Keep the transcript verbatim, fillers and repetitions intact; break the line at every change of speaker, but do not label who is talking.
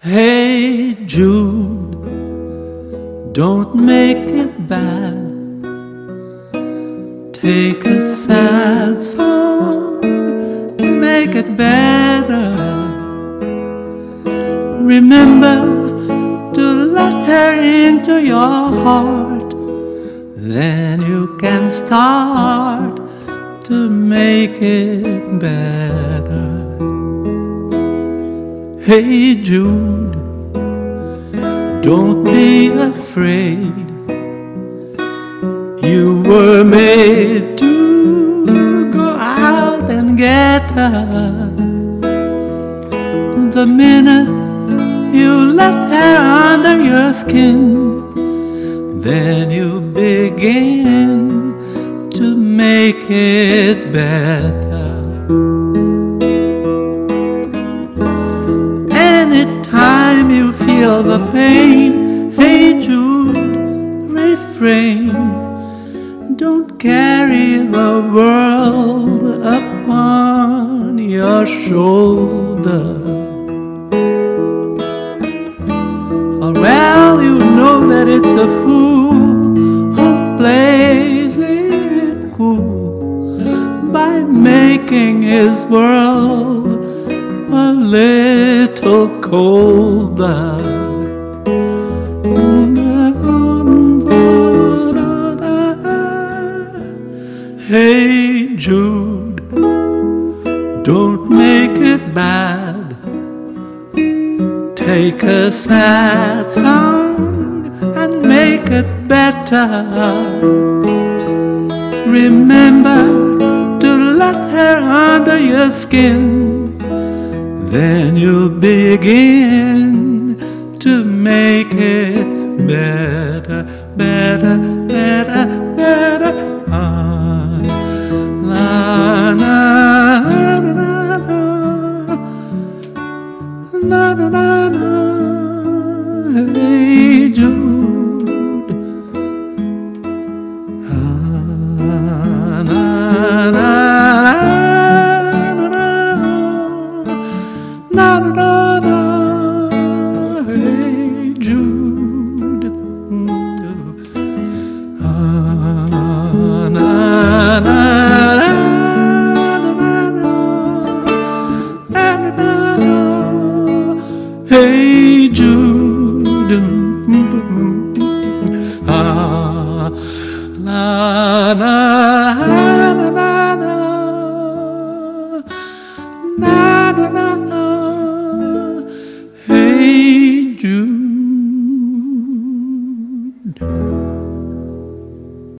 Hey Jude, don't make it bad. Take a sad song and make it better. Remember to let her into your heart, then you can start to make it better. Hey Jude, don't be afraid. You were made to go out and get her. The minute you let her under your skin, then you begin to make it better. Anytime you feel the pain, hey Jude, refrain. Don't carry the world upon your shoulder. For well you know that it's a fool who plays it cool by making his world a little colder. Hey Jude, don't make it bad. Take a sad song and make it better. Remember to let her under your skin, then you'll begin to make it better, better, better, better. Ah, la, na, na, na, na, na, na, na. Hey Jude, ah, na, na, na, na, na, na, na. Hey Jude, ah, na, na, na, hey Jude, ah, la, na, na, na, na, na, na, na, hey.